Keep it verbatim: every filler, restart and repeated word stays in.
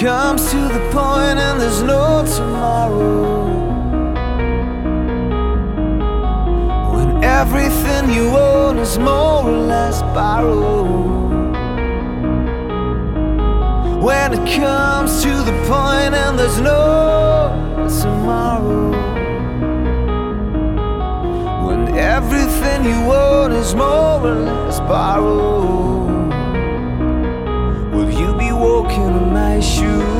comes to the point and there's no tomorrow, when everything you own is more or less borrowed, when it comes to the point and there's no tomorrow, when everything you own is more or less borrowed, will you be walking in my shoes?